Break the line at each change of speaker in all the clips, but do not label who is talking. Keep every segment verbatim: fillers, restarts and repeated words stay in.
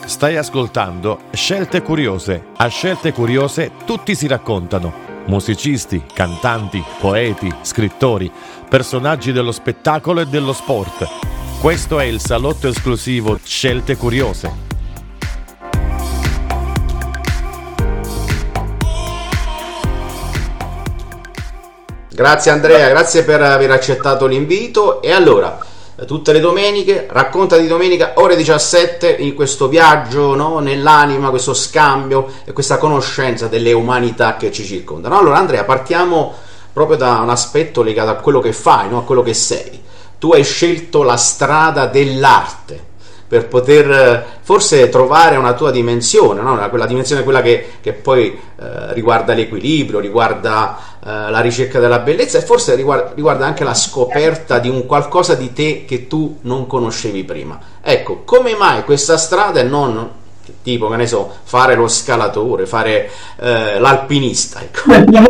Stai ascoltando Scelte Curiose. A Scelte Curiose tutti si raccontano. Musicisti, cantanti, poeti, scrittori, personaggi dello spettacolo e dello sport. Questo è il salotto esclusivo Scelte Curiose.
Grazie Andrea, grazie per aver accettato l'invito. E allora, tutte le domeniche, Racconta di Domenica, ore diciassette, in questo viaggio, no, nell'anima, questo scambio e questa conoscenza delle umanità che ci circondano. Allora Andrea, partiamo proprio da un aspetto legato a quello che fai, no, a quello che sei. Tu hai scelto la strada dell'arte per poter forse trovare una tua dimensione, no? Quella dimensione, quella che, che poi eh, riguarda l'equilibrio, riguarda eh, la ricerca della bellezza e forse riguarda, riguarda anche la scoperta di un qualcosa di te che tu non conoscevi prima. Ecco, come mai questa strada e non tipo, che ne so, fare lo scalatore, fare eh, l'alpinista? Ecco.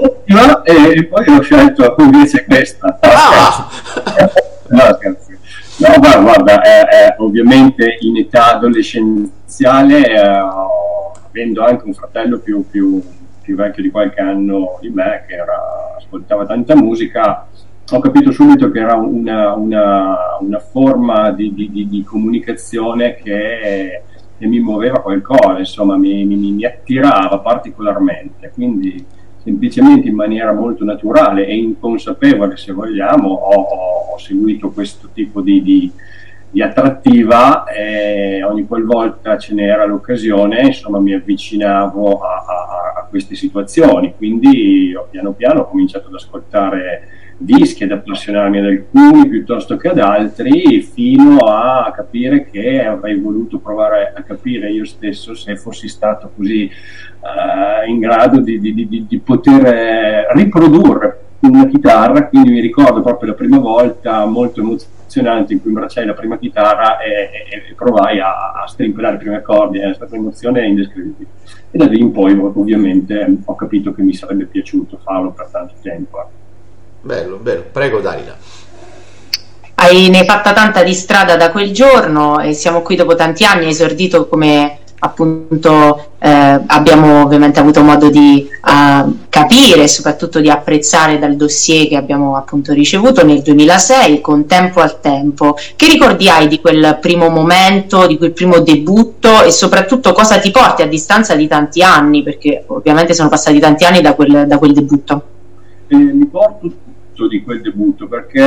E poi ho scelto invece questa.
Ah!
No, scherzo. No, guarda, guarda eh, eh, ovviamente in età adolescenziale, eh, avendo anche un fratello più, più, più vecchio di qualche anno di me, che era, ascoltava tanta musica, ho capito subito che era una, una, una forma di, di, di, di comunicazione che, che mi muoveva qualcosa, insomma, mi, mi, mi attirava particolarmente, quindi semplicemente in maniera molto naturale e inconsapevole, se vogliamo, ho, ho, ho seguito questo tipo di, di, di attrattiva e ogni qualvolta ce n'era l'occasione, insomma, mi avvicinavo a, a, a queste situazioni. Quindi ho piano piano ho cominciato ad ascoltare dischi, ad appassionarmi ad alcuni piuttosto che ad altri, fino a capire che avrei voluto provare a capire io stesso se fossi stato così uh, in grado di, di, di, di poter riprodurre una chitarra. Quindi mi ricordo proprio la prima volta molto emozionante in cui imbracciai la prima chitarra e, e, e provai a, a strimpellare i primi accordi. È stata un'emozione indescrivibile, e da lì in poi ovviamente ho capito che mi sarebbe piaciuto farlo per tanto tempo.
Bello, bello. Prego Dalila.
Hai, ne hai fatta tanta di strada da quel giorno e siamo qui dopo tanti anni. Hai esordito, come appunto eh, abbiamo ovviamente avuto modo di uh, capire e soprattutto di apprezzare dal dossier che abbiamo appunto ricevuto, nel duemilasei con Tempo al Tempo. Che ricordi hai di quel primo momento, di quel primo debutto, e soprattutto cosa ti porti a distanza di tanti anni, perché ovviamente sono passati tanti anni da quel, da quel debutto?
Eh, mi porto di quel debutto perché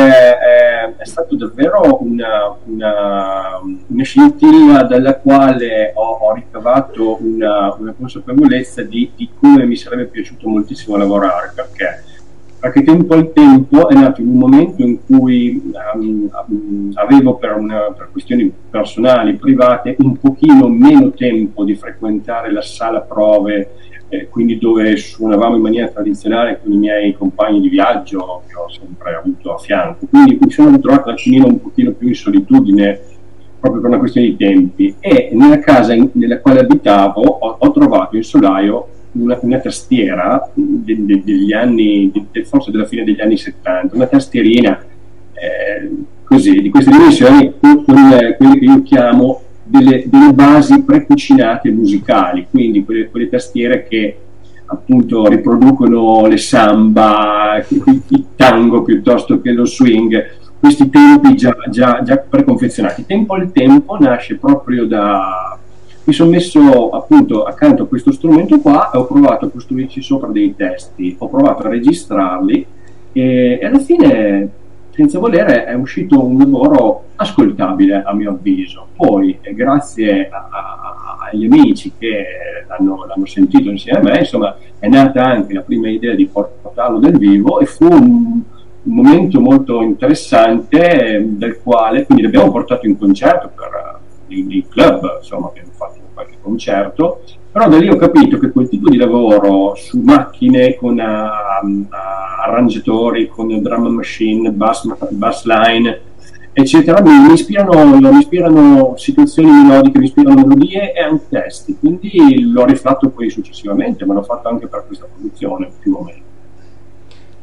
è, è stato davvero una, una, una scintilla dalla quale ho, ho ricavato una, una consapevolezza di, di come mi sarebbe piaciuto moltissimo lavorare. Perché? Perché Tempo al Tempo è nato in un momento in cui um, um, avevo per, una, per questioni personali, private, un pochino meno tempo di frequentare la sala prove, Eh, quindi dove suonavamo in maniera tradizionale con i miei compagni di viaggio che ho sempre avuto a fianco. Quindi mi sono ritrovato un un pochino più in solitudine proprio per una questione di tempi, e nella casa in, nella quale abitavo ho, ho trovato in solaio una, una tastiera de, de, degli anni, de, forse della fine degli anni settanta, una tastierina eh, così, di queste dimensioni, con, con eh, quelle che io chiamo Delle, delle basi precucinate musicali, quindi quelle, quelle tastiere che appunto riproducono le samba, il tango piuttosto che lo swing, questi tempi già, già, già preconfezionati. Tempo al Tempo nasce proprio da... mi sono messo appunto accanto a questo strumento qua e ho provato a costruirci sopra dei testi, ho provato a registrarli e, e alla fine, senza volere, è uscito un lavoro ascoltabile a mio avviso. Poi eh, grazie a, a, agli amici che l'hanno, l'hanno sentito insieme a me, insomma, è nata anche la prima idea di portarlo dal vivo, e fu un, un momento molto interessante eh, del quale quindi l'abbiamo portato in concerto per uh, i, i club, insomma, abbiamo fatto qualche concerto. Però da lì ho capito che quel tipo di lavoro su macchine con uh, uh, arrangiatori, con drum machine, bass, bass line, eccetera, mi, mi, ispirano, mi ispirano situazioni melodiche, mi ispirano melodie e anche testi. Quindi l'ho rifatto poi successivamente, ma l'ho fatto anche per questa produzione più o meno.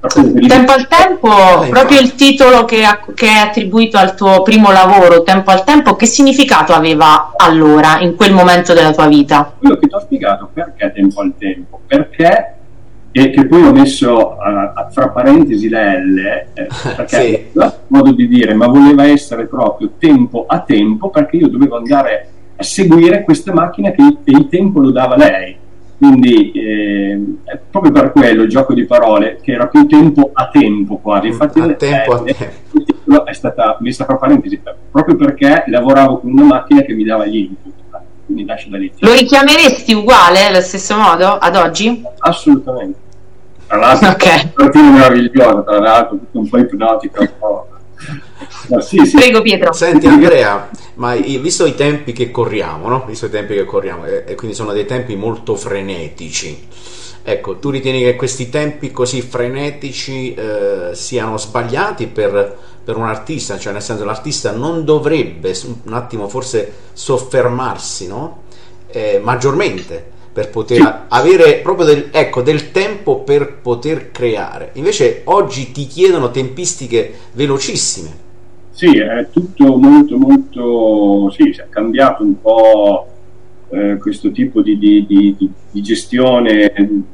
Tempo al tempo, eh, proprio il titolo che, che è attribuito al tuo primo lavoro, Tempo al tempo, che significato aveva allora, in quel momento della tua vita?
Quello che ti ho spiegato, perché Tempo al tempo? Perché, e che poi ho messo a, a, fra parentesi le L, eh, perché sì. È un modo di dire, ma voleva essere proprio tempo a tempo, perché io dovevo andare a seguire questa macchina che il, il tempo lo dava lei. Quindi eh, è proprio per quello il gioco di parole, che era più tempo a tempo quasi. Infatti
a tempo, a
tempo. È stata messa fra parentesi proprio perché lavoravo con una macchina che mi dava gli input. Quindi lascio da lì.
Lo richiameresti uguale allo stesso modo ad oggi?
Assolutamente. Tra l'altro
okay.
È un meraviglioso, tra l'altro tutto un po' ipnotico, un po'.
No, sì, sì. Prego Pietro.
Senti Andrea, ma visto i tempi che corriamo, no? Visto i tempi che corriamo, e, e quindi sono dei tempi molto frenetici, ecco, tu ritieni che questi tempi così frenetici eh, siano sbagliati per, per un artista? Cioè, nel senso, l'artista non dovrebbe un attimo forse soffermarsi, no? Eh, maggiormente per poter sì. avere proprio del, ecco, del tempo per poter creare. Invece oggi ti chiedono tempistiche velocissime.
Sì, è tutto molto molto, sì, si è cambiato un po' eh, questo tipo di, di, di, di gestione,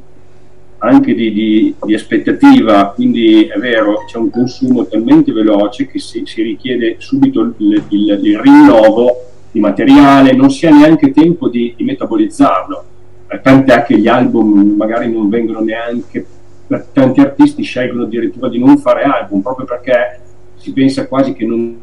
anche di, di, di aspettativa, quindi è vero, c'è un consumo talmente veloce che si, si richiede subito il, il, il rinnovo di materiale, non si ha neanche tempo di, di metabolizzarlo, eh, tant'è che gli album magari non vengono neanche, tanti artisti scelgono addirittura di non fare album, proprio perché si pensa quasi che non,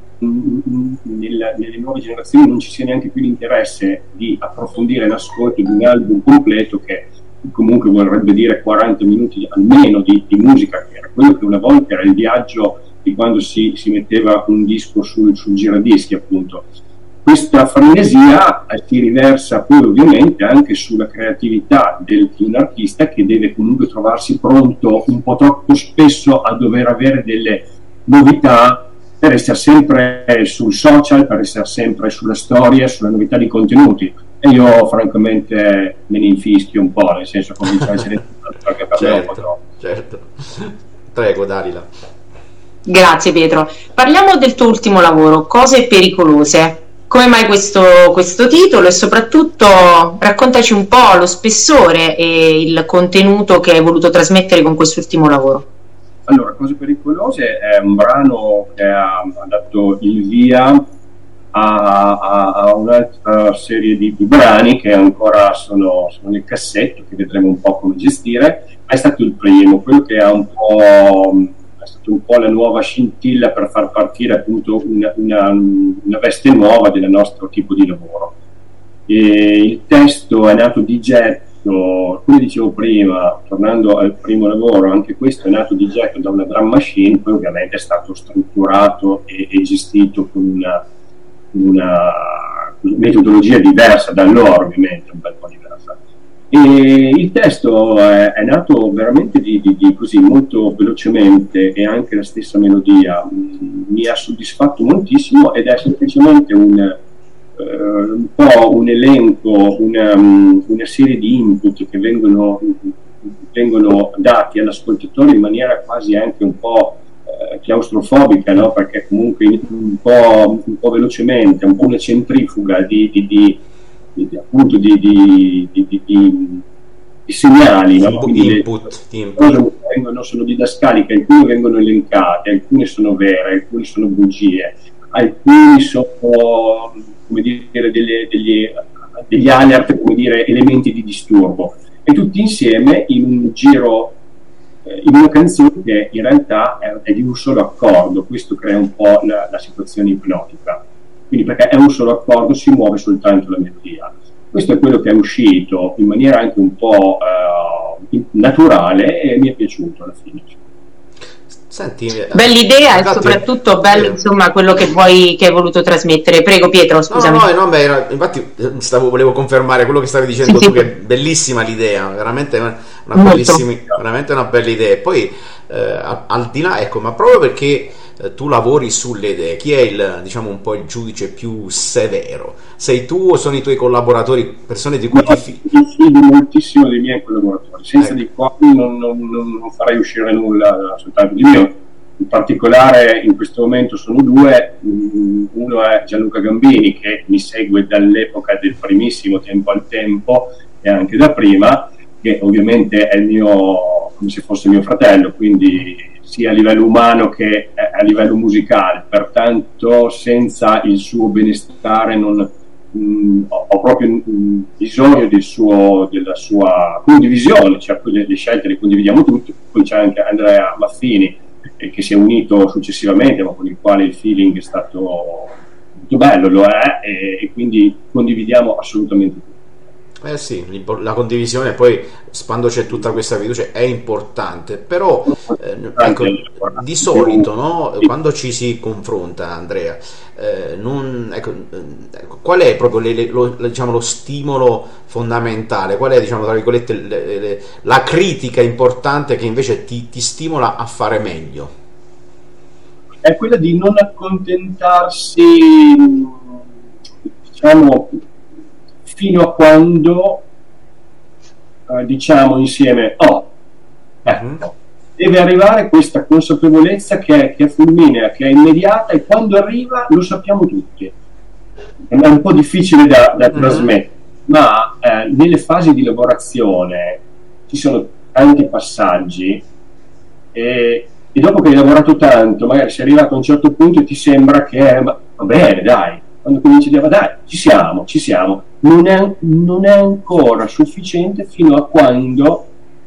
nella, nelle nuove generazioni non ci sia neanche più l'interesse di approfondire l'ascolto di un album completo, che comunque vorrebbe dire quaranta minuti almeno di, di musica, che era quello che una volta era il viaggio di quando si, si metteva un disco sul, sul giradischi, appunto. Questa frenesia si riversa poi ovviamente anche sulla creatività del, di un artista, che deve comunque trovarsi pronto un po' troppo spesso a dover avere delle novità per essere sempre sul social, per essere sempre sulla storia, sulla novità di contenuti. E io francamente me ne infischio un po', nel senso che cominciare perché per
certo,
me è un po' troppo.
Certo. Prego, Dalila.
Grazie Pietro. Parliamo del tuo ultimo lavoro, Cose pericolose. Come mai questo, questo titolo, e soprattutto raccontaci un po' lo spessore e il contenuto che hai voluto trasmettere con quest'ultimo lavoro.
Allora, Cose pericolose è un brano che ha, ha dato il via a, a, a un'altra serie di, di brani che ancora sono, sono nel cassetto, che vedremo un po' come gestire, ma è stato il primo, quello che ha un po', è stato un po' la nuova scintilla per far partire appunto una, una, una veste nuova del nostro tipo di lavoro. E il testo è nato di getto. Come dicevo prima, tornando al primo lavoro, anche questo è nato di getto da una drum machine, poi ovviamente è stato strutturato e, e gestito con una, una metodologia diversa da allora, ovviamente un bel po' diversa. E il testo è, è nato veramente di, di, di così molto velocemente, e anche la stessa melodia mh, mi ha soddisfatto moltissimo, ed è semplicemente un Uh, un po' un elenco, una, um, una serie di input che vengono, vengono dati all'ascoltatore in maniera quasi anche un po' uh, claustrofobica, no? Perché comunque un po', un po' velocemente, un po' una centrifuga di, di, di, di, appunto di, di, di, di, di, di segnali, no? Quindi input, le cose vengono, sono didascaliche, alcune vengono elencate, alcune sono vere, alcune sono bugie, alcuni sono, come dire, delle, degli, degli alert, come dire, elementi di disturbo, e tutti insieme in un giro, eh, in una canzone che in realtà è, è di un solo accordo. Questo crea un po' la, la situazione ipnotica, quindi perché è un solo accordo, si muove soltanto la melodia. Questo è quello che è uscito in maniera anche un po' eh, naturale, e mi è piaciuto alla fine.
Senti, bell'idea, infatti, e soprattutto bello, eh, insomma, quello che vuoi, che hai voluto trasmettere. Prego Pietro, scusami.
No, no, no, beh, infatti stavo, volevo confermare quello che stavi dicendo sì, tu, sì. Che è bellissima l'idea, veramente una, una bellissima, veramente una bella idea. E poi eh, al, al di là, ecco, ma proprio perché eh, tu lavori sulle idee, chi è il, diciamo, un po' il giudice più severo? Sei tu o sono i tuoi collaboratori, persone di cui
no,
ti fidi?
Mi fido moltissimo dei miei collaboratori, senza
ecco.
di quali non, non, non, non farei uscire nulla soltanto di mio. In particolare in questo momento sono due, uno è Gianluca Gambini, che mi segue dall'epoca del primissimo Tempo al Tempo e anche da prima, che ovviamente è il mio, come se fosse mio fratello, quindi sia a livello umano che a livello musicale, pertanto senza il suo benestare non, mh, ho proprio mh, bisogno del suo, della sua condivisione, cioè le, le scelte le condividiamo tutti. Poi c'è anche Andrea Maffini, che si è unito successivamente, ma con il quale il feeling è stato molto bello, lo è, e, e quindi condividiamo assolutamente tutto.
Eh sì, la condivisione poi, quando c'è tutta questa fiducia, è importante, però eh, ecco, di solito, no, quando ci si confronta, Andrea, eh, non, ecco, ecco, qual è proprio le, le, lo, diciamo, lo stimolo fondamentale, qual è, diciamo, tra virgolette, le, le, la critica importante che invece ti, ti stimola a fare meglio?
È quella di non accontentarsi, diciamo, fino a quando eh, diciamo insieme oh, ecco, deve arrivare questa consapevolezza che è, che è fulminea, che è immediata, e quando arriva lo sappiamo tutti. È un po' difficile da, da mm-hmm. trasmettere, ma eh, nelle fasi di lavorazione ci sono tanti passaggi e, e dopo che hai lavorato tanto, magari sei arrivato a un certo punto e ti sembra che eh, va bene, dai, quando cominci a dire dai, ci siamo, ci siamo, non è, non è ancora sufficiente fino a quando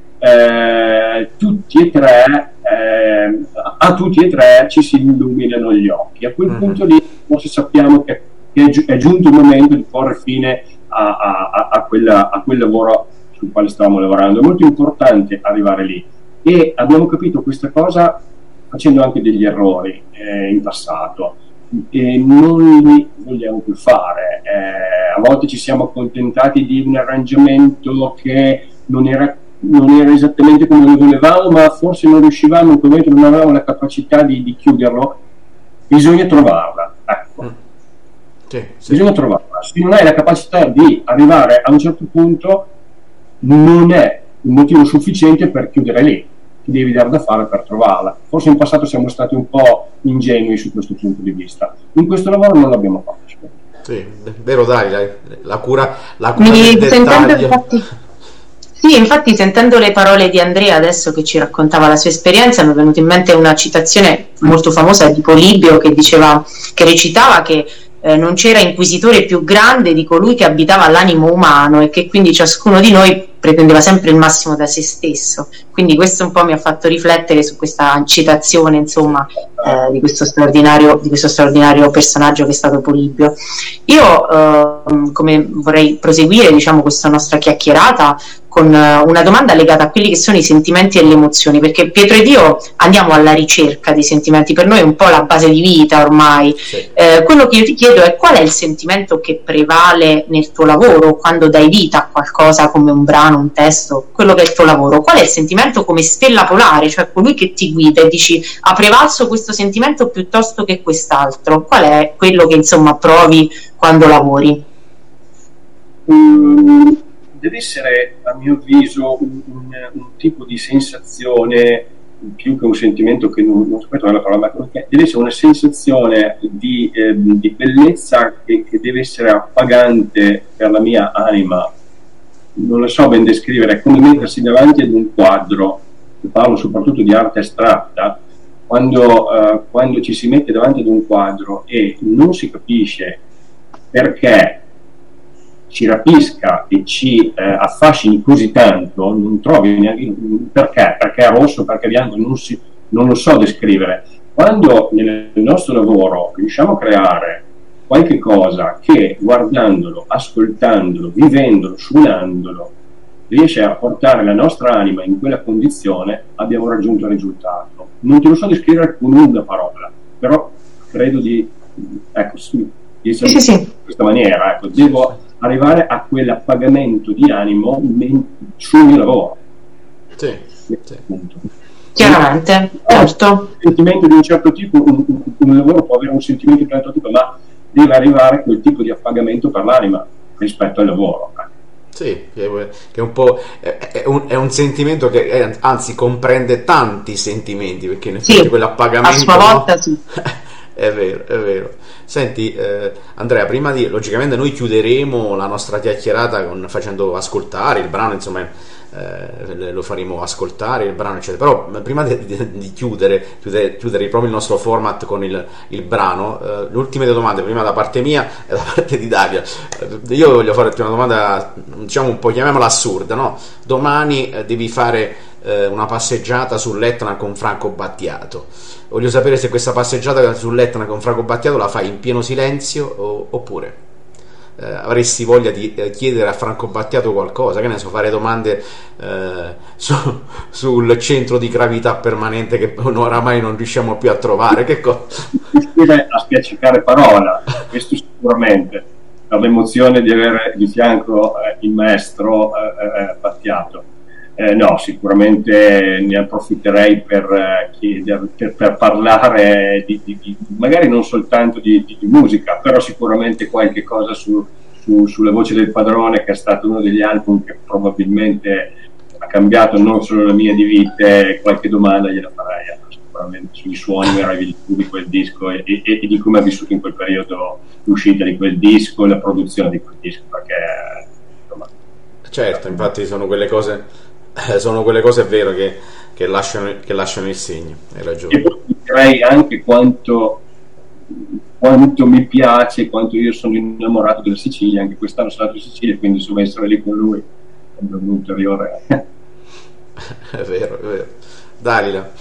eh, tutti e tre eh, a tutti e tre ci si illuminano gli occhi. A quel mm-hmm. punto lì forse sappiamo che, che è, gi- è giunto il momento di porre fine a, a, a, quella, a quel lavoro sul quale stavamo lavorando. È molto importante arrivare lì, e abbiamo capito questa cosa facendo anche degli errori eh, in passato, e non li vogliamo più fare. Eh, a volte ci siamo accontentati di un arrangiamento che non era, non era esattamente come lo volevamo, ma forse non riuscivamo, in quel momento non avevamo la capacità di, di chiuderlo. Bisogna trovarla, ecco. Mm. Sì, sì. Bisogna trovarla. Se non hai la capacità di arrivare a un certo punto, non è un motivo sufficiente per chiudere lì. Ti devi dare da fare per trovarla. Forse in passato siamo stati un po' ingenui su questo punto di vista. In questo lavoro non l'abbiamo fatto.
Sì, vero, dai, dai, la cura, la cura
Mi
del dettaglio.
Infatti, sì, infatti sentendo le parole di Andrea adesso che ci raccontava la sua esperienza, mi è venuta in mente una citazione molto famosa di Polibio che diceva, che recitava che Eh, non c'era inquisitore più grande di colui che abitava l'animo umano, e che quindi ciascuno di noi pretendeva sempre il massimo da se stesso. Quindi questo un po' mi ha fatto riflettere su questa citazione, insomma, eh, di questo straordinario di questo straordinario personaggio che è stato Polibio. Io eh, come vorrei proseguire, diciamo, questa nostra chiacchierata con una domanda legata a quelli che sono i sentimenti e le emozioni, perché Pietro ed io andiamo alla ricerca dei sentimenti, per noi è un po' la base di vita ormai. Sì. Eh, quello che io ti chiedo è: qual è il sentimento che prevale nel tuo lavoro quando dai vita a qualcosa come un brano, un testo, quello che è il tuo lavoro? Qual è il sentimento come stella polare, cioè colui che ti guida e dici ha prevalso questo sentimento piuttosto che quest'altro? Qual è quello che insomma provi quando lavori?
Mm. Deve essere, a mio avviso, un, un, un tipo di sensazione, più che un sentimento, che non, non so trovare la parola, ma deve essere una sensazione di, eh, di bellezza che, che deve essere appagante per la mia anima. Non lo so ben descrivere, è come mettersi davanti ad un quadro, parlo soprattutto di arte astratta, quando, eh, quando ci si mette davanti ad un quadro e non si capisce perché ci rapisca e ci eh, affascini così tanto, non trovi neanche perché, perché è rosso, perché è bianco, non, si, non lo so descrivere. Quando nel nostro lavoro riusciamo a creare qualche cosa che, guardandolo, ascoltandolo, vivendolo, suonandolo, riesce a portare la nostra anima in quella condizione, abbiamo raggiunto il risultato. Non te lo so descrivere con una parola, però credo di, ecco, sì, di essere sì, sì. in questa maniera, ecco, devo arrivare a quell'appagamento di animo sul mio lavoro.
Sì, sì.
Chiaramente, certo.
Un sentimento di un certo tipo, un, un, un lavoro può avere un sentimento di un certo tipo, ma deve arrivare quel tipo di appagamento per l'anima rispetto al lavoro.
Sì, che è un po' è un, è un sentimento che è, anzi comprende tanti sentimenti, perché in effetti
sì,
quell'appagamento,
a sua volta, no? Sì.
È vero, è vero. Senti, eh, Andrea, prima di logicamente noi chiuderemo la nostra chiacchierata con, facendo ascoltare il brano, insomma, eh, lo faremo ascoltare il brano, eccetera. Però prima di, di, di chiudere, chiudere, chiudere proprio il nostro format con il, il brano, eh, le ultime due domande, prima da parte mia e da parte di Dalia. Eh, io voglio fare una domanda, diciamo un po', chiamiamola assurda, no? Domani eh, devi fare eh, una passeggiata sull'Etna con Franco Battiato. Voglio sapere se questa passeggiata sull'Etna con Franco Battiato la fai in pieno silenzio o, oppure eh, avresti voglia di eh, chiedere a Franco Battiato qualcosa, che ne so, fare domande eh, su, sul centro di gravità permanente che oramai non riusciamo più a trovare, che cosa?
A spiaccicare parola, questo sicuramente, per l'emozione di avere di fianco eh, il maestro eh, eh, Battiato. Eh, no, sicuramente ne approfitterei per, eh, chiedere, per, per parlare di, di, di, magari non soltanto di, di, di musica, però sicuramente qualche cosa su, su, sulla Voce del Padrone, che è stato uno degli album che probabilmente ha cambiato non solo la mia di vite. Qualche domanda gliela farei eh, sicuramente sui suoni meravigliosi di quel disco e, e, e di come ha vissuto in quel periodo l'uscita di quel disco e la produzione di quel disco, perché insomma,
certo, infatti sono quelle cose sono quelle cose, è vero, che, che, lasciano, che lasciano il segno, hai ragione.
E direi anche quanto, quanto mi piace, quanto io sono innamorato della Sicilia. Anche quest'anno sono andato in Sicilia, quindi insomma essere lì con lui è un ulteriore
è vero, è vero. Dalila.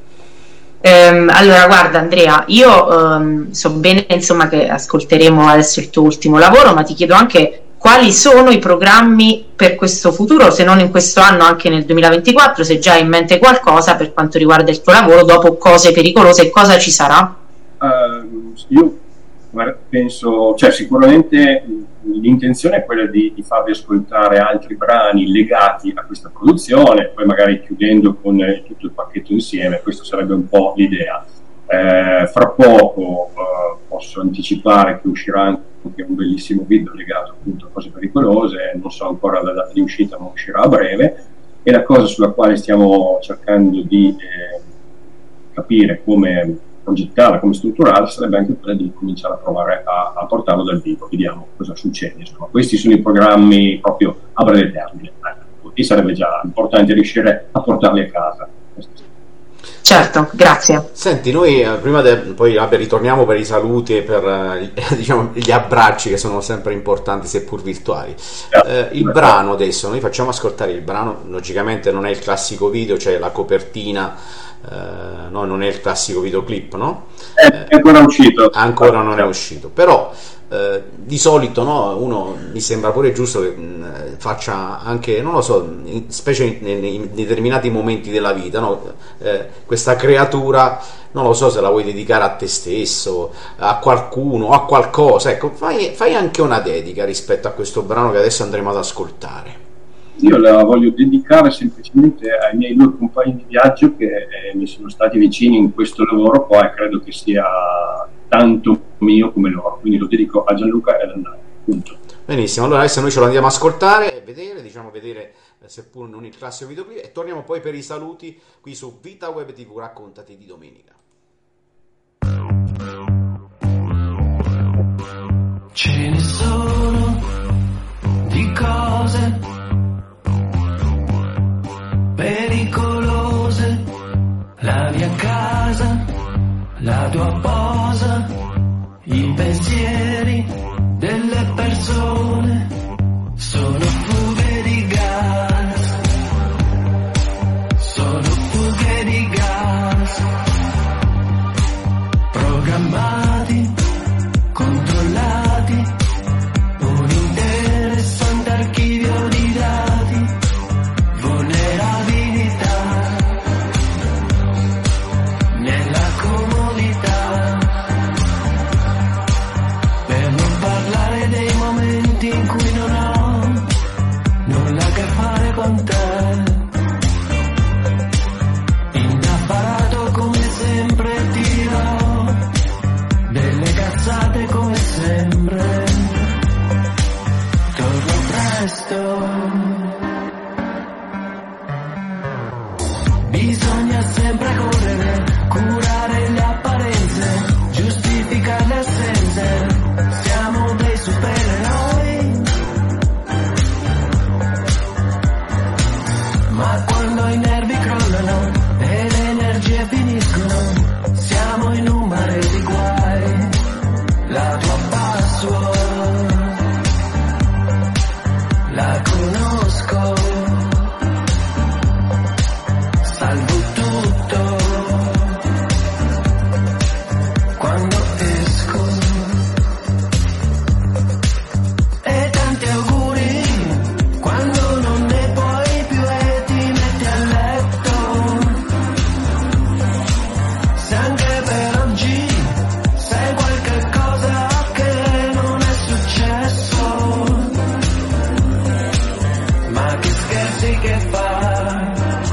Um, allora guarda Andrea, io um, so bene insomma che ascolteremo adesso il tuo ultimo lavoro, ma ti chiedo anche quali sono i programmi per questo futuro, se non in questo anno anche nel duemilaventiquattro, se già hai in mente qualcosa per quanto riguarda il tuo lavoro dopo Cose pericolose, cosa ci sarà?
Uh, io penso, cioè sicuramente l'intenzione è quella di, di farvi ascoltare altri brani legati a questa produzione, poi magari chiudendo con eh, tutto il pacchetto insieme. Questo sarebbe un po' l'idea. Eh, fra poco eh, posso anticipare che uscirà anche un bellissimo video legato appunto a Cose pericolose, non so ancora la data di uscita, ma uscirà a breve. E la cosa sulla quale stiamo cercando di eh, capire come progettarla, come strutturarla, sarebbe anche quella di cominciare a provare a, a portarlo dal vivo. Vediamo cosa succede. Insomma, questi sono i programmi proprio a breve termine, e sarebbe già importante riuscire a portarli a casa.
Certo, grazie.
Senti, noi eh, prima de, poi vabbè, ritorniamo per i saluti e per eh, diciamo, gli abbracci, che sono sempre importanti seppur virtuali. Eh, il brano adesso, noi facciamo ascoltare il brano, logicamente non è il classico video, cioè la copertina, eh, no, non è il classico videoclip, no?
Eh, è ancora uscito.
Ancora non è uscito, però eh, di solito, no, uno mi sembra pure giusto che mh, faccia anche, non lo so, in, specie in, in, in determinati momenti della vita, no? Eh, questa creatura, non lo so se la vuoi dedicare a te stesso, a qualcuno, a qualcosa, ecco, fai, fai anche una dedica rispetto a questo brano che adesso andremo ad ascoltare.
Io la voglio dedicare semplicemente ai miei due compagni di viaggio che eh, mi sono stati vicini in questo lavoro qua, e credo che sia tanto mio come loro, quindi lo dedico a Gianluca e ad Andrea, punto.
Benissimo, allora adesso noi ce lo andiamo a ascoltare e vedere, diciamo vedere eh, seppur non il classico videoclip, e torniamo poi per i saluti qui su Vita Web tivù. Raccontati di domenica.
Ce ne sono di cose pericolose, la mia casa, la tua posa, i pensieri delle persone sono fughe di gas, sono fughe di gas. presto. Bisogna sempre correre, curare le apparenze, giustificare le assenze. Siamo dei supereroi. Ma quando i nervi crollano e le energie finiscono, siamo in un mare di guai. La tua password la conosco, salvo tutto quando esco. E tanti auguri quando non ne puoi più e ti metti a letto. Se anche per oggi sai qualche cosa che non è successo, ma che scherzi che fa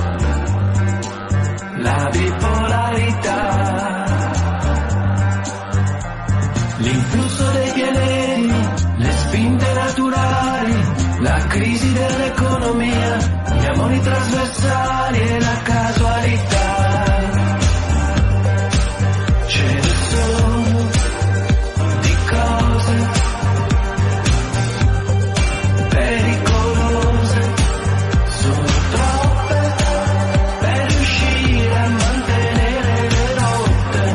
la bipolarità. L'influsso dei pianeti, le spinte naturali, la crisi dell'economia, gli amori trasversali e la casualità. Ce ne sono di cose pericolose, sono troppe per riuscire a mantenere le rotte.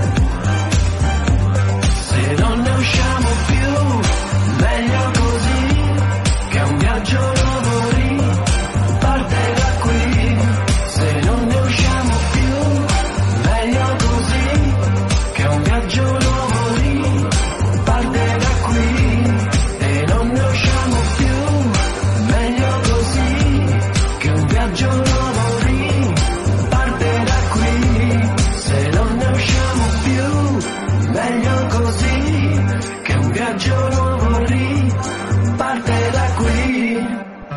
Se non ne usciamo più, meglio così, che un viaggio nuovo riparte da qui. Se non ne usciamo più, meglio così, che un viaggio nuovo riparte da qui. E non ne usciamo più, meglio così, che un viaggio nuovo riparte da qui. Se non ne usciamo più, meglio così, che un viaggio nuovo riparte da qui.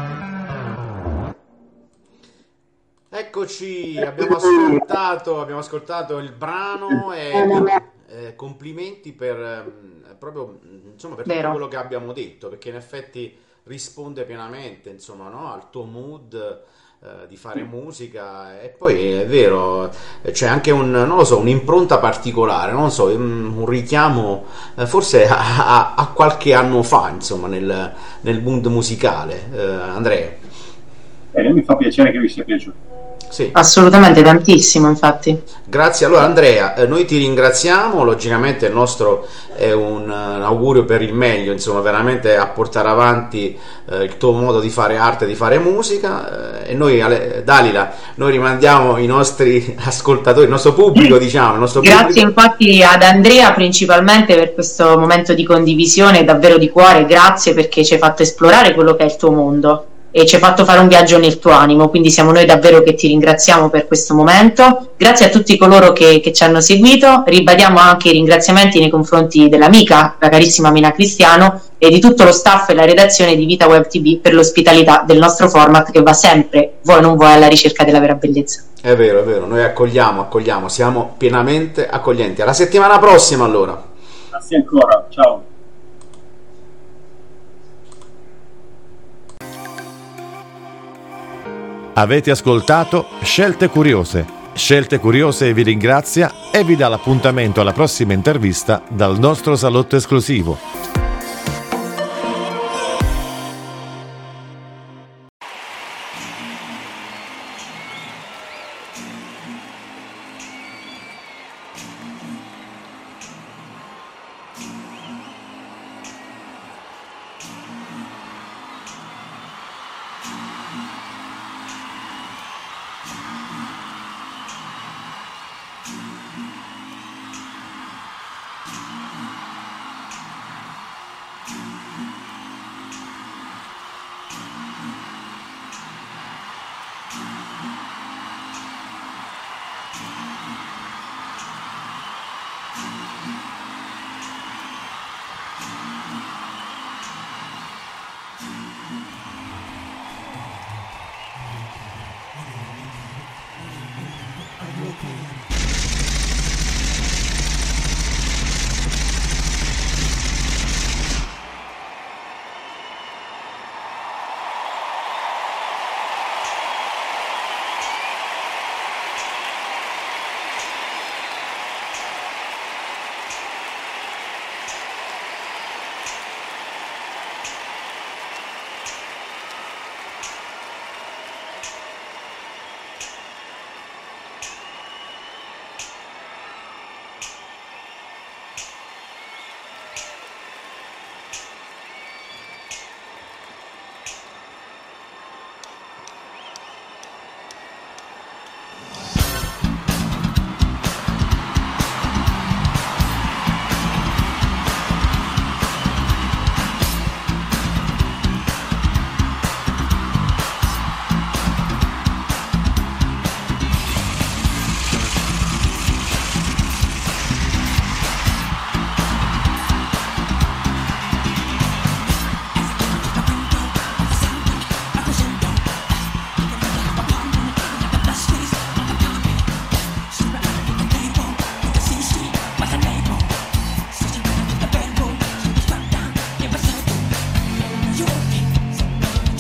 Eccoci, abbiamo ascoltato, abbiamo ascoltato il brano e eh, complimenti per ehm, proprio insomma per tutto
Vero.
quello che abbiamo detto, perché in effetti risponde pienamente insomma, no, al tuo mood eh, di fare musica. E poi è vero, c'è anche un, non lo so, un'impronta particolare, non so, un, un richiamo eh, forse a, a- a qualche anno fa insomma nel, nel mood musicale. Eh, Andrea,
Bene, mi fa piacere che vi sia piaciuto.
sì.
Assolutamente tantissimo, infatti.
Grazie. Allora Andrea, eh, noi ti ringraziamo, logicamente il nostro è un, eh, un augurio per il meglio, insomma veramente a portare avanti eh, il tuo modo di fare arte, di fare musica, eh, e noi Ale- Dalila, noi rimandiamo i nostri ascoltatori, il nostro pubblico, diciamo, il nostro
Grazie
pubblico.
infatti ad Andrea principalmente per questo momento di condivisione, davvero di cuore, grazie perché ci hai fatto esplorare quello che è il tuo mondo e ci hai fatto fare un viaggio nel tuo animo, quindi siamo noi davvero che ti ringraziamo per questo momento. Grazie a tutti coloro che, che ci hanno seguito, ribadiamo anche i ringraziamenti nei confronti dell'amica, la carissima Mina Cristiano, e di tutto lo staff e la redazione di Vita Web T V per l'ospitalità del nostro format che va sempre, vuoi o non vuoi, alla ricerca della vera bellezza.
È vero, è vero, noi accogliamo, accogliamo, siamo pienamente accoglienti. Alla settimana prossima allora.
Grazie ancora, ciao.
Avete ascoltato Scelte Curiose. Scelte Curiose vi ringrazia e vi dà l'appuntamento alla prossima intervista dal nostro salotto esclusivo.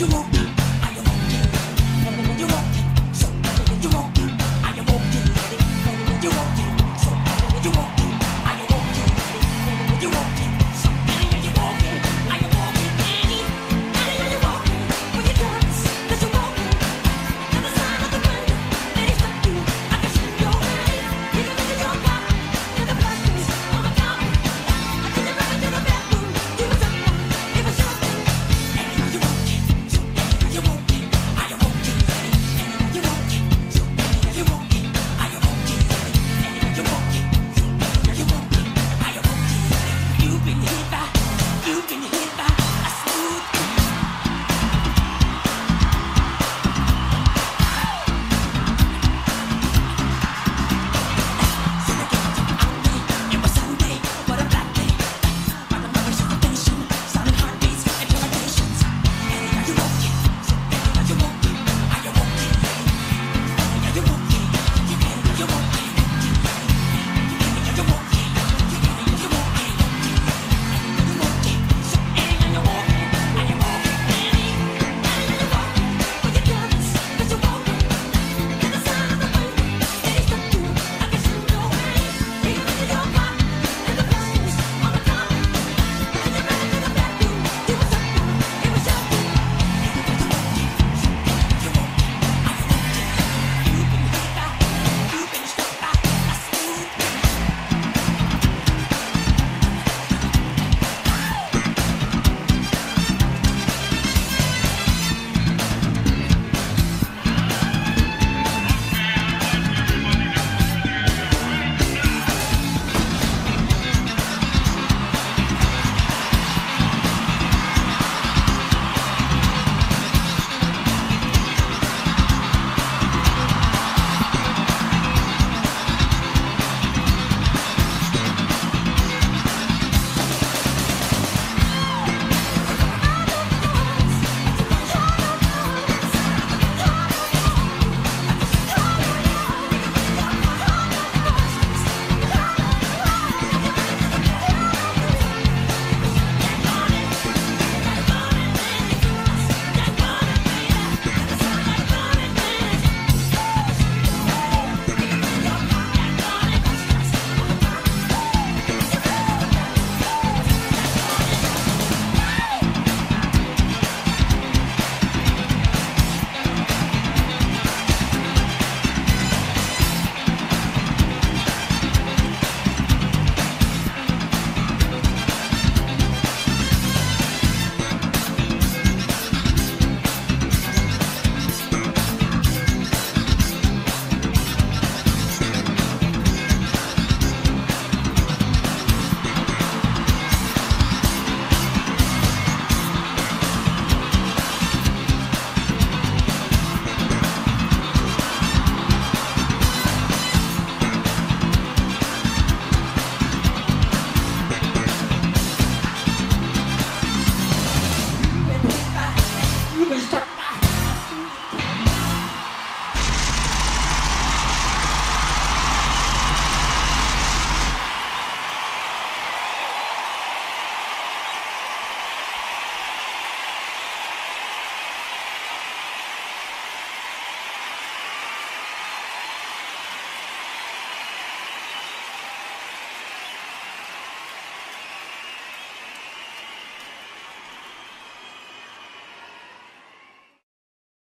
Stop.